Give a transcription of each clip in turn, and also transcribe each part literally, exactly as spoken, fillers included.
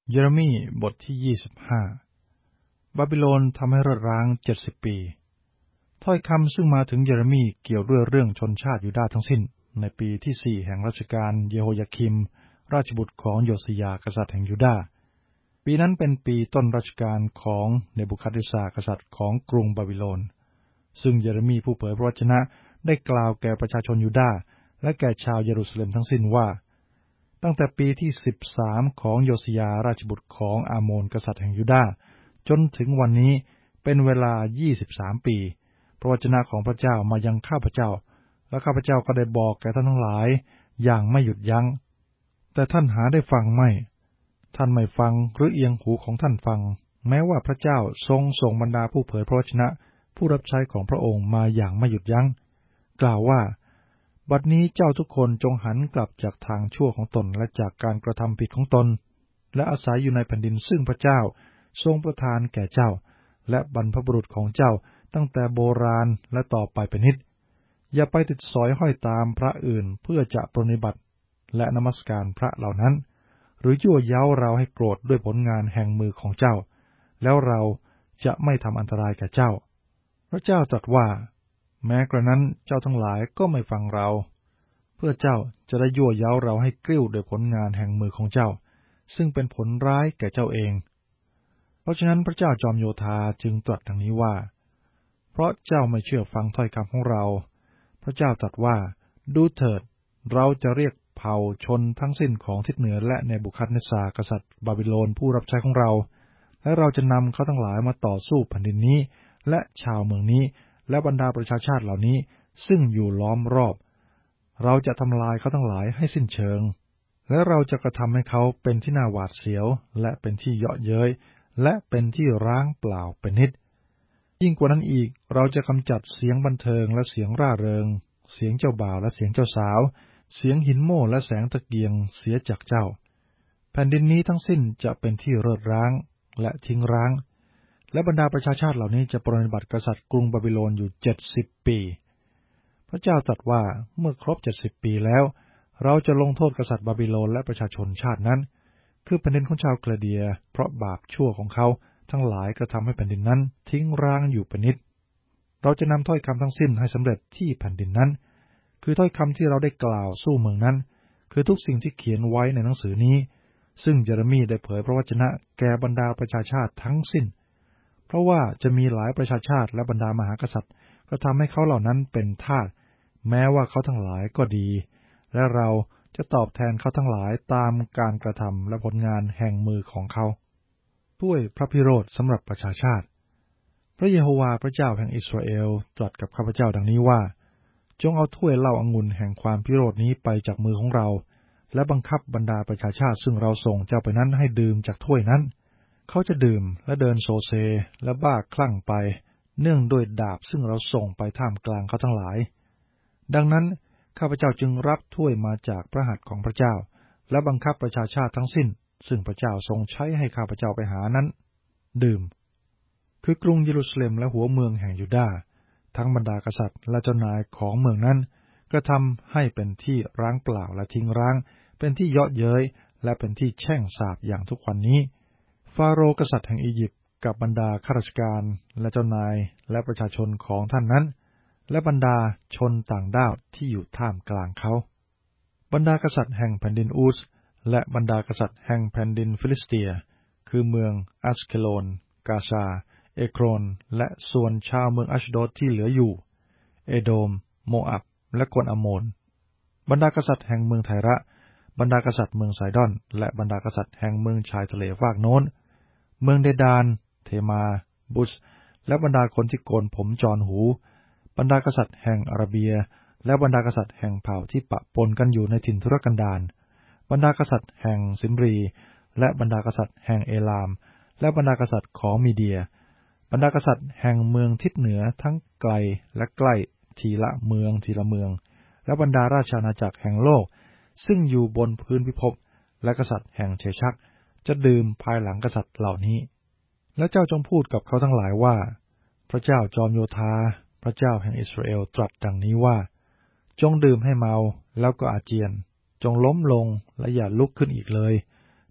เยเรมีบทที่ยี่สิบห้าบาบิโลนทำให้รดร้างเจ็ดสิบปีถ้อยคำซึ่งมาถึงเยเรมีเกี่ยวด้วยเรื่องชนชาติยูดาห์ทั้งสิ้นในปีที่สี่แห่งรัชกาลเยโฮยาคิมราชบุตรของโยซียากษัตริย์แห่งยูดาห์ปีนั้นเป็นปีต้นรัชกาลของเนบูคัดเนซาร์กษัตริย์ของกรุงบาบิโลนซึ่งเยเรมีผู้เผยพระวจนะได้กล่าวแก่ประชาชนยูดาห์และแก่ชาวเยรูซาเล็มทั้งสิ้นว่าตั้งแต่ปีที่สิบสามของโยซียาราชบุตรของอาโมนกษัตริย์แห่งยูดาห์จนถึงวันนี้เป็นเวลายี่สิบสามปีพระวจนะของพระเจ้ามายังข้าพเจ้าและข้าพเจ้าก็ได้บอกแก่ท่านทั้งหลายอย่างไม่หยุดยั้งแต่ท่านหาได้ฟังไม่ท่านไม่ฟังหรือเอียงหูของท่านฟังแม้ว่าพระเจ้าทรงส่งบรรดาผู้เผยพระวจนะผู้รับใช้ของพระองค์มาอย่างไม่หยุดยั้งกล่าวว่าบัดนี้เจ้าทุกคนจงหันกลับจากทางชั่วของตนและจากการกระทำผิดของตนและอาศัยอยู่ในแผ่นดินซึ่งพระเจ้าทรงประทานแก่เจ้าและบรรพบุรุษของเจ้าตั้งแต่โบราณและต่อไปเป็นนิจอย่าไปติดสอยห้อยตามพระอื่นเพื่อจะปรนนิบัติและนมัสการพระเหล่านั้นหรือยั่วเย้าเราให้โกรธด้วยผลงานแห่งมือของเจ้าแล้วเราจะไม่ทำอันตรายแก่เจ้าพระเจ้าตรัสว่าแม้กระนั้นเจ้าทั้งหลายก็ไม่ฟังเราเพื่อเจ้าจะได้ยั่วเย้าเราให้กริ้วโดยผลงานแห่งมือของเจ้าซึ่งเป็นผลร้ายแก่เจ้าเองเพราะฉะนั้นพระเจ้าจอมโยธาจึงตรัสดังนี้ว่าเพราะเจ้าไม่เชื่อฟังถ้อยคำของเราพระเจ้าตรัสว่าดูเถิดเราจะเรียกเผ่าชนทั้งสิ้นของทิศเหนือและเนบูคัดเนซาร์กษัตริย์บาบิโลนผู้รับใช้ของเราและเราจะนำเขาทั้งหลายมาต่อสู้แผ่นดินนี้และชาวเมืองนี้และบรรดาประชาชาติเหล่านี้ซึ่งอยู่ล้อมรอบเราจะทำลายเขาทั้งหลายให้สิ้นเชิงและเราจะกระทำให้เขาเป็นที่น่าหวาดเสียวและเป็นที่เยาะเย้ยและเป็นที่ร้างเปล่าเป็นนิจยิ่งกว่านั้นอีกเราจะกำจัดเสียงบันเทิงและเสียงร่าเริงเสียงเจ้าบ่าวและเสียงเจ้าสาวเสียงหินโม่และแสงตะเกียงเสียจากเจ้าแผ่นดินนี้ทั้งสิ้นจะเป็นที่เริดร้างและทิ้งร้างและบรรดาประชาชาติเหล่านี้จะปรนนิบัติกษัตริย์กรุงบาบิโลนอยู่เจ็ดสิบปีพระเจ้าตรัสว่าเมื่อครบเจ็ดสิบปีแล้วเราจะลงโทษกษัตริย์บาบิโลนและประชาชนชาตินั้นคือแผ่นดินของชาวเคลเดียเพราะบาปชั่วของเขาทั้งหลายกระทำให้แผ่นดินนั้นทิ้งร้างอยู่เป็นนิจเราจะนำถ้อยคำทั้งสิ้นให้สำเร็จที่แผ่นดินนั้นคือถ้อยคำที่เราได้กล่าวสู้เมืองนั้นคือทุกสิ่งที่เขียนไว้ในหนังสือนี้ซึ่งเยเรมีได้เผยพระวจนะแก่บรรดาประชาชาติทั้งสิ้นเพราะว่าจะมีหลายประชาชาติและบรรดามหากษัตริย์กระทำให้เขาเหล่านั้นเป็นทาสแม้ว่าเขาทั้งหลายก็ดีและเราจะตอบแทนเขาทั้งหลายตามการกระทำและผลงานแห่งมือของเขาด้วยพระพิโรธสำหรับประชาชาติพระเยโฮวาห์พระเจ้าแห่งอิสราเอลตรัสกับข้าพเจ้าดังนี้ว่าจงเอาถ้วยเหล้าองุ่นแห่งความพิโรธนี้ไปจากมือของเราและบังคับบรรดาประชาชาติซึ่งเราส่งเจ้าไปนั้นให้ดื่มจากถ้วยนั้นเขาจะดื่มและเดินโซเซและบ้าคลั่งไปเนื่องด้วยดาบซึ่งเราส่งไปท่ามกลางเขาทั้งหลายดังนั้นข้าพเจ้าจึงรับถ้วยมาจากพระหัตถ์ของพระเจ้าและบังคับประชาชาติทั้งสิ้นซึ่งพระเจ้าทรงใช้ให้ข้าพเจ้าไปหานั้นดื่มคือกรุงเยรูซาเล็มและหัวเมืองแห่งยูดาห์ทั้งบรรดากษัตริย์และเจ้านายของเมืองนั้นกระทำให้เป็นที่ร้างเปล่าและทิ้งร้างเป็นที่เยาะเย้ยและเป็นที่แช่งสาปอย่างทุกวันนี้ฟาโรห์กษัตริย์แห่งอียิปต์กับบรรดาข้าราชการและเจ้านายและประชาชนของท่านนั้นและบรรดาชนต่างด้าวที่อยู่ท่ามกลางเขาบรรดากษัตริย์แห่งแผ่นดินอูซและบรรดากษัตริย์แห่งแผ่นดินฟิลิสเตียคือเมืองอัสเคโลนกาซาเอโครนและส่วนชาวเมืองอัชโดดที่เหลืออยู่เอโดมโมอับและคนอโมนบรรดากษัตริย์แห่งเมืองไทระบรรดากษัตริย์เมืองไซดอนและบรรดากษัตริย์แห่งเมืองชายทะเลฟากโน้นเมืองเดดานเทมาบุสและบรรดาคนที่โกนผมจรหูบรรดากษัตริย์แห่งอาราเบียและบรรดากษัตริย์แห่งเผ่าที่ปะปนกันอยู่ในถิ่นทุรกันดารบรรดากษัตริย์แห่งซิมรีและบรรดากษัตริย์แห่งเอลามและบรรดากษัตริย์ของมีเดียบรรดากษัตริย์แห่งเมืองทิศเหนือทั้งไกลและใกล้ทีละเมืองทีละเมืองและบรรดาราชอาณาจักรแห่งโลกซึ่งอยู่บนพื้นพิภพและกษัตริย์แห่งเชชักจะดื่มภายหลังกษัตริย์เหล่านี้และเจ้าจงพูดกับเขาทั้งหลายว่าพระเจ้าจอมโยธาพระเจ้าแห่งอิสราเอลตรัสดังนี้ว่าจงดื่มให้เมาแล้วก็อาเจียนจงล้มลงและอย่าลุกขึ้นอีกเลย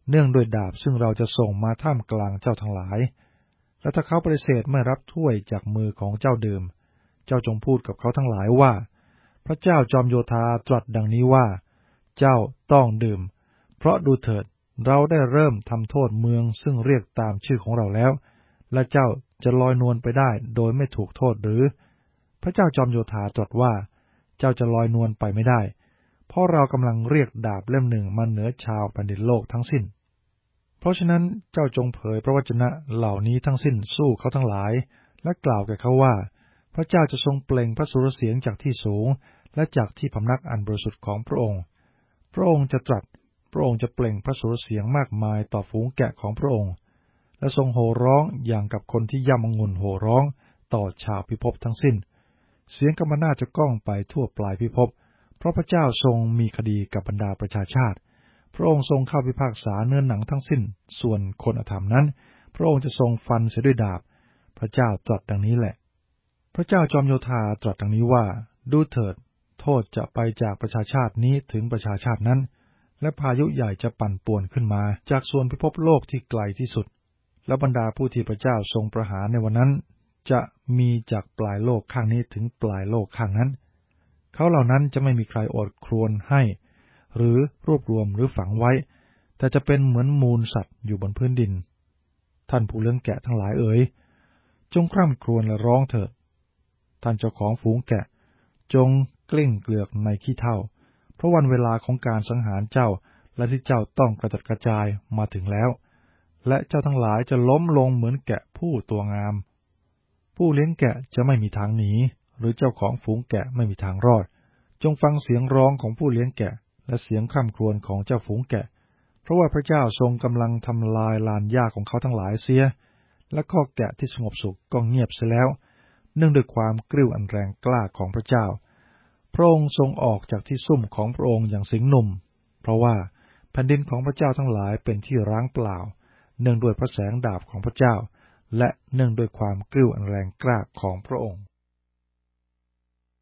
เนื่องด้วยดาบซึ่งเราจะส่งมาท่ามกลางเจ้าทั้งหลายและถ้าเขาปฏิเสธไม่รับถ้วยจากมือของเจ้าดื่มเจ้าจงพูดกับเขาทั้งหลายว่าพระเจ้าจอมโยธาตรัสดังนี้ว่าเจ้าต้องดื่มเพราะดูเถิดเราได้เริ่มทำโทษเมืองซึ่งเรียกตามชื่อของเราแล้วและเจ้าจะลอยนวลไปได้โดยไม่ถูกโทษหรือพระเจ้าจอมโยธาตรัสว่าเจ้าจะลอยนวลไปไม่ได้เพราะเรากำลังเรียกดาบเล่มหนึ่งมาเหนือชาวแผ่นดินโลกทั้งสิ้นเพราะฉะนั้นเจ้าจงเผยพระวจนะเหล่านี้ทั้งสิ้นสู้เขาทั้งหลายและกล่าวแก่เขาว่าพระเจ้าจะทรงเปล่งพระสุรเสียงจากที่สูงและจากที่พำนักอันบริสุทธิ์ของพระองค์พระองค์จะตรัสพระองค์จะเปล่งพระสุรเสียงมากมายต่อฝูงแกะของพระองค์และทรงโห่ร้องอย่างกับคนที่ย่ำองุ่นโห่ร้องต่อชาวพิภพทั้งสิ้นเสียงกำมนาจะก้องไปทั่วปลายพิภพเพราะพระเจ้าทรงมีคดีกับบรรดาประชาชาติพระองค์ทรงเข้าพิพากษาเนื้อหนังทั้งสิ้นส่วนคนอธรรมนั้นพระองค์จะทรงฟันเสียด้วยดาบพระเจ้าตรัสดังนี้แหละพระเจ้าจอมโยธาตรัสดังนี้ว่าดูเถิดโทษจะไปจากประชาชาตินี้ถึงประชาชาตินั้นและพายุใหญ่จะปั่นป่วนขึ้นมาจากส่วนพิภพโลกที่ไกลที่สุดและบรรดาผู้ที่พระเจ้าทรงประหารในวันนั้นจะมีจากปลายโลกข้างนี้ถึงปลายโลกข้างนั้นเขาเหล่านั้นจะไม่มีใครอดครวญให้หรือรวบรวมหรือฝังไว้แต่จะเป็นเหมือนมูลสัตว์อยู่บนพื้นดินท่านผู้เลี้ยงแกะทั้งหลายเอ๋ยจงคร่ำครวญและร้องเถิดท่านเจ้าของฝูงแกะจงกลิ้งเกลือกในขี้เถ้าเพราะวันเวลาของการสังหารเจ้าและที่เจ้าต้องกระจัดกระจายมาถึงแล้วและเจ้าทั้งหลายจะล้มลงเหมือนแกะผู้ตัวงามผู้เลี้ยงแกะจะไม่มีทางหนีหรือเจ้าของฝูงแกะไม่มีทางรอดจงฟังเสียงร้องของผู้เลี้ยงแกะและเสียงคร่ำครวญของเจ้าฝูงแกะเพราะว่าพระเจ้าทรงกำลังทำลายลานหญ้าของเขาทั้งหลายเสียและข้อแกะที่สงบสุขก็เงียบเสียแล้วเนื่องด้วยความกริ้วอันแรงกล้าของพระเจ้าพระองค์ทรงออกจากที่ซุ่มของพระองค์อย่างสิงห์หนุ่มเพราะว่าแผ่นดินของพระเจ้าทั้งหลายเป็นที่ร้างเปล่าเนื่องด้วยพระแสงดาบของพระเจ้าและเนื่องด้วยความกริ้วอันแรงกล้าของพระองค์